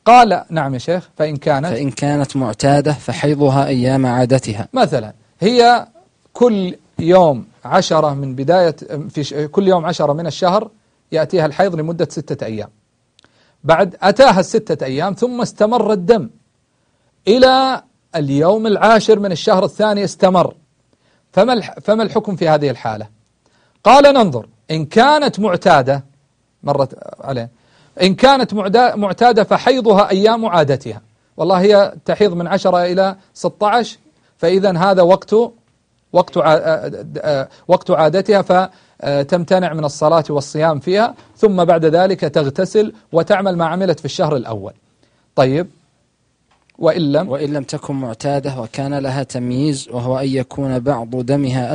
قال نعم يا شيخ. فإن كانت معتادة فحيضها أيام عادتها. مثلا هي كل يوم 10 من بداية كل يوم 10 من الشهر يأتيها الحيض لمدة 6 أيام. بعد أتاها 6 أيام ثم استمر الدم إلى اليوم 10 من الشهر الثاني استمر. فما الحكم في هذه الحالة؟ قال ننظر. إن كانت معتادة مرت عليه، إن كانت معتادة فحيضها أيام عادتها. والله هي تحيض من 10 إلى 16، فإذا هذا وقت عادتها، فتمتنع من الصلاة والصيام فيها، ثم بعد ذلك تغتسل وتعمل ما عملت في الشهر الأول. طيب وإن لم تكن معتادة وكان لها تمييز، وهو أن يكون بعض دمها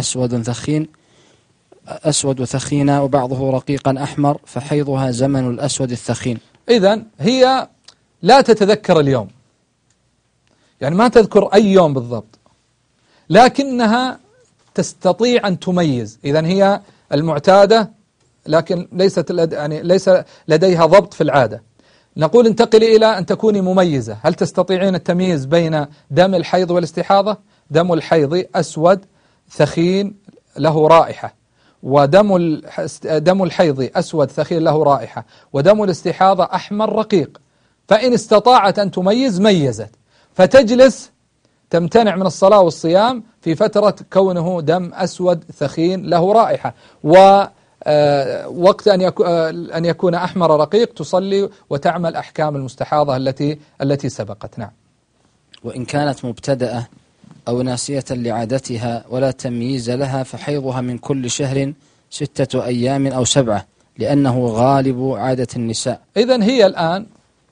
أسود ثخينا وبعضه رقيقا أحمر، فحيضها زمن الأسود الثخين. إذن هي لا تتذكر اليوم، يعني ما تذكر أي يوم بالضبط، لكنها تستطيع أن تميز. إذن هي المعتادة لكن ليس لديها ضبط في العادة. نقول انتقلي إلى أن تكوني مميزة. هل تستطيعين التمييز بين دم الحيض والاستحاضة؟ دم الحيض أسود ثخين له رائحة، دم الحيض أسود ثخين له رائحة، ودم الاستحاضة أحمر رقيق. فإن استطاعت أن تميز ميزت، فتجلس تمتنع من الصلاة والصيام في فترة كونه دم أسود ثخين له رائحة، ووقت أن يكون أحمر رقيق تصلي وتعمل أحكام المستحاضة التي سبقت. نعم. وإن كانت مبتدأة أو ناسية لعادتها ولا تمييز لها، فحيضها من كل شهر 6 أيام أو 7، لأنه غالب عادة النساء. إذن هي الآن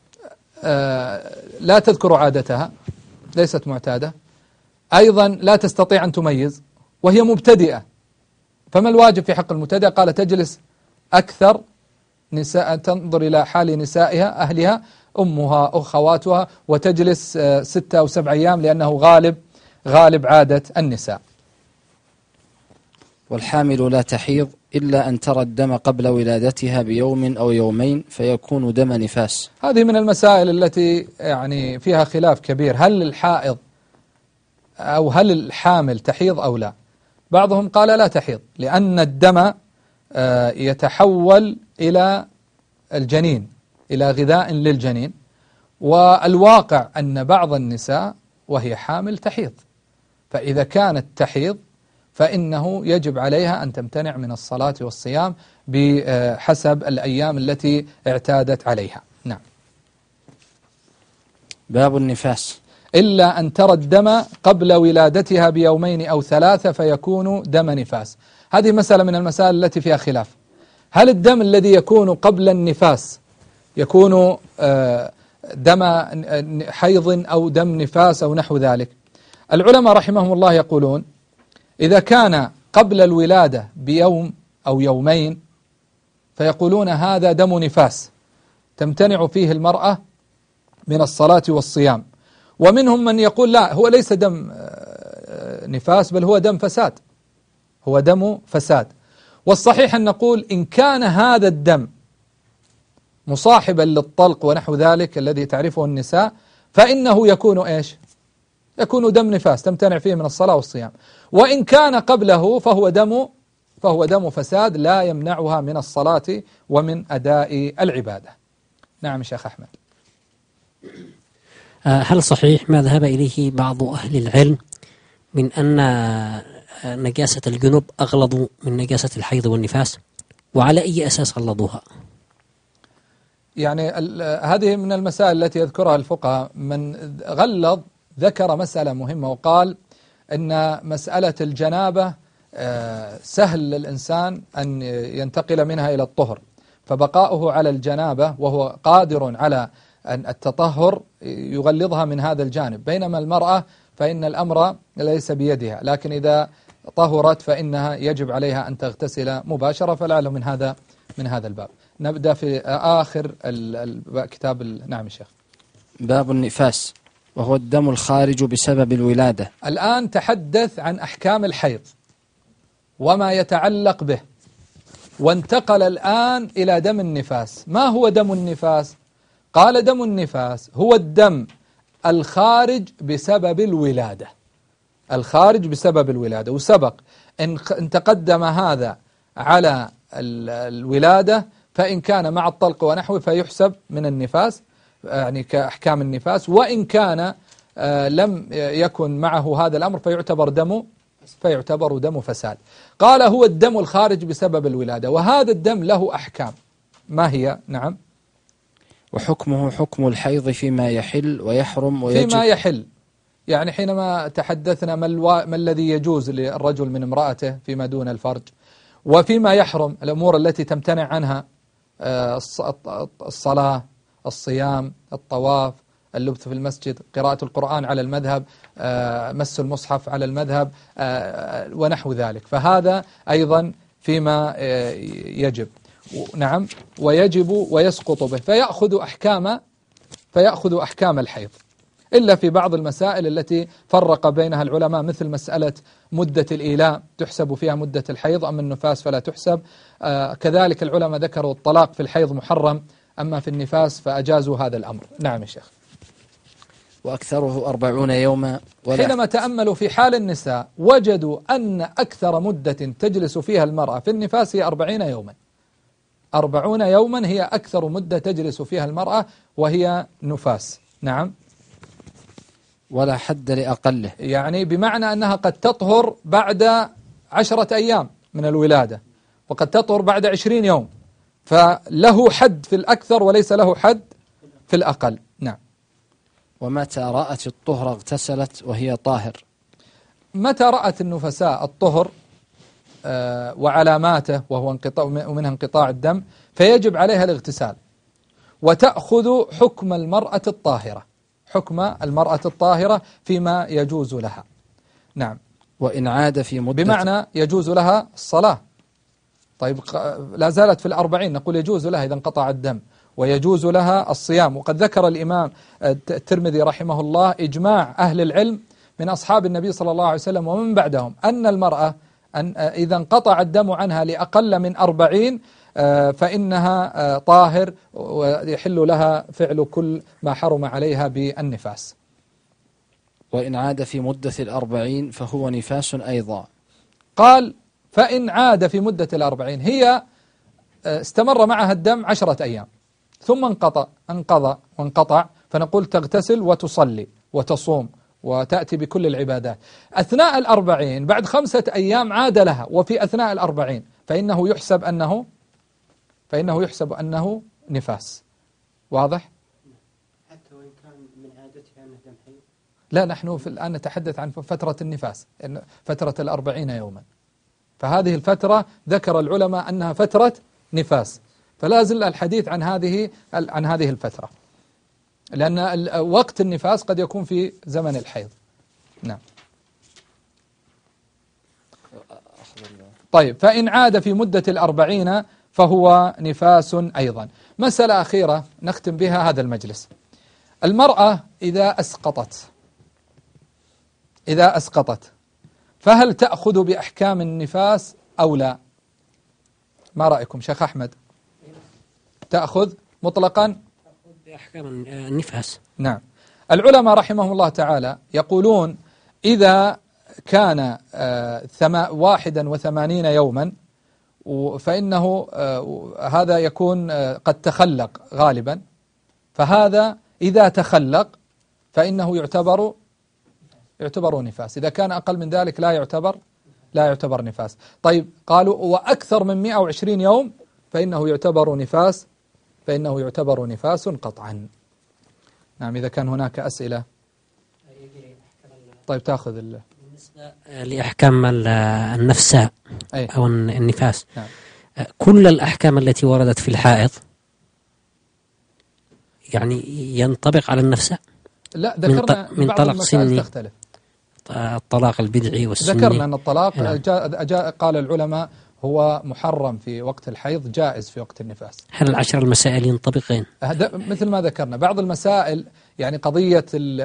لا تذكر عادتها، ليست معتادة، أيضا لا تستطيع أن تميز، وهي مبتدئة. فما الواجب في حق المبتدئة؟ قال تجلس أكثر نساء، تنظر إلى حال نسائها أهلها أمها أخواتها، وتجلس 6 أو 7 أيام، لأنه غالب عادة النساء. والحامل لا تحيض إلا أن ترى الدم قبل ولادتها بيوم أو يومين، فيكون دم نفاس. هذه من المسائل التي يعني فيها خلاف كبير، هل الحائض أو هل الحامل تحيض أو لا؟ بعضهم قال لا تحيض، لأن الدم يتحول إلى الجنين، إلى غذاء للجنين، والواقع أن بعض النساء وهي حامل تحيض، فإذا كانت تحيض فإنه يجب عليها أن تمتنع من الصلاة والصيام بحسب الأيام التي اعتادت عليها. نعم. باب النفاس. إلا أن ترى الدم قبل ولادتها بيومين أو 3 فيكون دم نفاس. هذه مسألة من المسائل التي فيها خلاف. هل الدم الذي يكون قبل النفاس يكون دم حيض أو دم نفاس أو نحو ذلك؟ العلماء رحمهم الله يقولون إذا كان قبل الولادة بيوم أو يومين فيقولون هذا دم نفاس تمتنع فيه المرأة من الصلاة والصيام. ومنهم من يقول لا، هو ليس دم نفاس بل هو دم فساد، هو دم فساد. والصحيح أن نقول إن كان هذا الدم مصاحبا للطلق ونحو ذلك الذي تعرفه النساء فإنه يكون إيش؟ يكون دم نفاس تمتنع فيه من الصلاة والصيام. وإن كان قبله فهو دم فساد لا يمنعها من الصلاة ومن أداء العبادة. نعم شيخ أحمد. هل صحيح ما ذهب إليه بعض أهل العلم من أن نجاسة الجنوب أغلظ من نجاسة الحيض والنفاس؟ وعلى أي أساس غلظوها؟ يعني هذه من المسائل التي يذكرها الفقهاء. من غلظ ذكر مسألة مهمة وقال إن مسألة الجنابة سهل للإنسان أن ينتقل منها إلى الطهر، فبقاؤه على الجنابة وهو قادر على أن التطهر يغلظها من هذا الجانب، بينما المرأة فإن الأمر ليس بيدها، لكن إذا طهرت فإنها يجب عليها أن تغتسل مباشرة. فلعله من هذا الباب. نبدأ في آخر كتاب. نعم الشيخ. باب النفاس، وهو الدم الخارج بسبب الولادة. الآن تحدث عن أحكام الحيض وما يتعلق به، وانتقل الآن إلى دم النفاس. ما هو دم النفاس؟ قال دم النفاس هو الدم الخارج بسبب الولادة، الخارج بسبب الولادة. وسبق إن تقدم هذا على الولادة فإن كان مع الطلق ونحوه فيحسب من النفاس، يعني كأحكام النفاس، وإن كان لم يكن معه هذا الأمر فيعتبر دم فساد. قال هو الدم الخارج بسبب الولادة، وهذا الدم له أحكام. ما هي؟ نعم. وحكمه حكم الحيض فيما يحل ويحرم ويجب. فيما يحل يعني حينما تحدثنا ما الذي يجوز للرجل من امرأته فيما دون الفرج، وفيما يحرم الأمور التي تمتنع عنها الصلاة، الصيام، الطواف، اللبث في المسجد، قراءة القرآن على المذهب، مس المصحف على المذهب، ونحو ذلك. فهذا أيضا فيما يجب، نعم، ويجب ويسقط به، فيأخذ أحكام الحيض، إلا في بعض المسائل التي فرق بينها العلماء، مثل مسألة مدة الإيلاء تحسب فيها مدة الحيض، أما النفاس فلا تحسب. كذلك العلماء ذكروا الطلاق في الحيض محرم، أما في النفاس فأجازوا هذا الأمر. نعم يا شيخ. وأكثره 40 يوما. حينما تأملوا في حال النساء وجدوا أن أكثر مدة تجلس فيها المرأة في النفاس هي 40 يوما. 40 يوما هي أكثر مدة تجلس فيها المرأة وهي نفاس. نعم. ولا حد لأقله، يعني بمعنى أنها قد تطهر بعد 10 أيام من الولادة، وقد تطهر بعد 20 يوم، فله حد في الأكثر وليس له حد في الأقل. نعم. ومتى رأت الطهر اغتسلت وهي طاهر. متى رأت النفساء الطهر وعلاماته وهو ومنها انقطاع الدم فيجب عليها الاغتسال، وتأخذ حكم المرأة الطاهرة، حكم المرأة الطاهرة فيما يجوز لها. نعم. وإن عاد في مدة، بمعنى يجوز لها الصلاة. طيب لا زالت في 40، نقول يجوز لها إذا انقطع الدم، ويجوز لها الصيام. وقد ذكر الإمام الترمذي رحمه الله إجماع أهل العلم من أصحاب النبي صلى الله عليه وسلم ومن بعدهم أن المرأة إذا انقطع الدم عنها لأقل من 40 فإنها طاهر، ويحل لها فعل كل ما حرم عليها بالنفاس. وإن عاد في مدة 40 فهو نفاس أيضا. قال فإن عاد في مدة 40، هي استمر معها الدم 10 أيام ثم انقطع، فنقول تغتسل وتصلي وتصوم وتأتي بكل العبادات. أثناء 40 بعد 5 أيام عاد لها، وفي أثناء 40 فإنه يحسب أنه نفاس. واضح؟ حتى وإن كان من عادتها أنه دم حيض. لا، نحن الآن نتحدث عن فترة النفاس، فترة 40 يوما، فهذه الفترة ذكر العلماء أنها فترة نفاس، فلا زال الحديث عن هذه الفترة، لأن وقت النفاس قد يكون في زمن الحيض. نعم. طيب، فإن عاد في مدة 40 فهو نفاس أيضا. مسألة أخيرة نختم بها هذا المجلس: المرأة إذا أسقطت فهل تأخذ بأحكام النفاس أو لا؟ ما رأيكم شيخ أحمد؟ تأخذ مطلقا بأحكام النفاس. نعم. العلماء رحمهم الله تعالى يقولون إذا كان 81 يوما فإنه هذا يكون قد تخلق غالبا، فهذا إذا تخلق فإنه يعتبر نفاس. إذا كان أقل من ذلك لا يعتبر نفاس. طيب، قالوا وأكثر من 120 يوم فإنه يعتبر نفاس قطعا. نعم. إذا كان هناك أسئلة طيب تأخذ بالنسبة لأحكام النفساء أو النفاس. نعم. كل الأحكام التي وردت في الحائض يعني ينطبق على النفساء؟ لا، ذكرنا من بعض طلاق المسائل سني، تختلف. الطلاق البدعي والسني. ذكرنا أن الطلاق نعم. قال العلماء هو محرم في وقت الحيض، جائز في وقت النفاس. هل 10 المسائل ينطبقين؟ مثل ما ذكرنا بعض المسائل، يعني قضية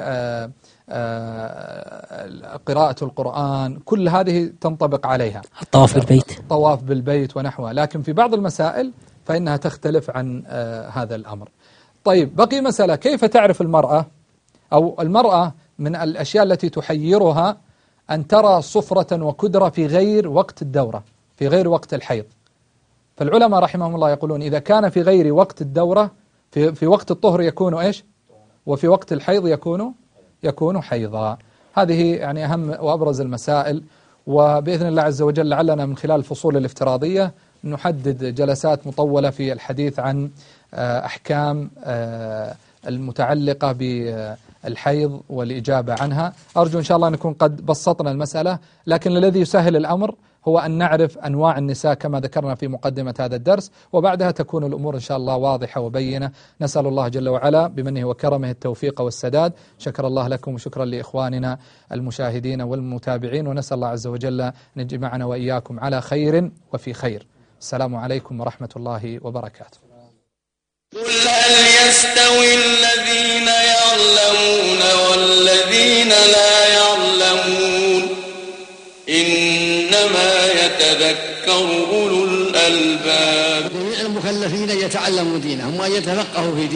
قراءة القرآن كل هذه تنطبق عليها، الطواف بالبيت ونحوها، لكن في بعض المسائل فإنها تختلف عن هذا الأمر. طيب بقي مسألة، كيف تعرف المرأة أو المرأة من الأشياء التي تحيرها أن ترى صفرة وكدرة في غير وقت الدورة، في غير وقت الحيض. فالعلماء رحمهم الله يقولون إذا كان في غير وقت الدورة في وقت الطهر يكون إيش؟ وفي وقت الحيض يكون حيضا. هذه يعني أهم وأبرز المسائل، وبإذن الله عز وجل لعلنا من خلال الفصول الافتراضية نحدد جلسات مطولة في الحديث عن أحكام المتعلقة بالحيض والإجابة عنها. أرجو إن شاء الله أن نكون قد بسطنا المسألة، لكن الذي يسهل الأمر هو أن نعرف أنواع النساء كما ذكرنا في مقدمة هذا الدرس، وبعدها تكون الأمور إن شاء الله واضحة وبينة. نسأل الله جل وعلا بمنه وكرمه التوفيق والسداد. شكر الله لكم وشكرا لإخواننا المشاهدين والمتابعين، ونسأل الله عز وجل أن يجمعنا وإياكم على خير وفي خير. السلام عليكم ورحمة الله وبركاته. قل هل يستوي الذين يعلمون والذين لا يعلمون إنما يتذكر أولو الألباب. جميع المكلفين يتعلموا دينهم وأن يتفقهوا في دينهم.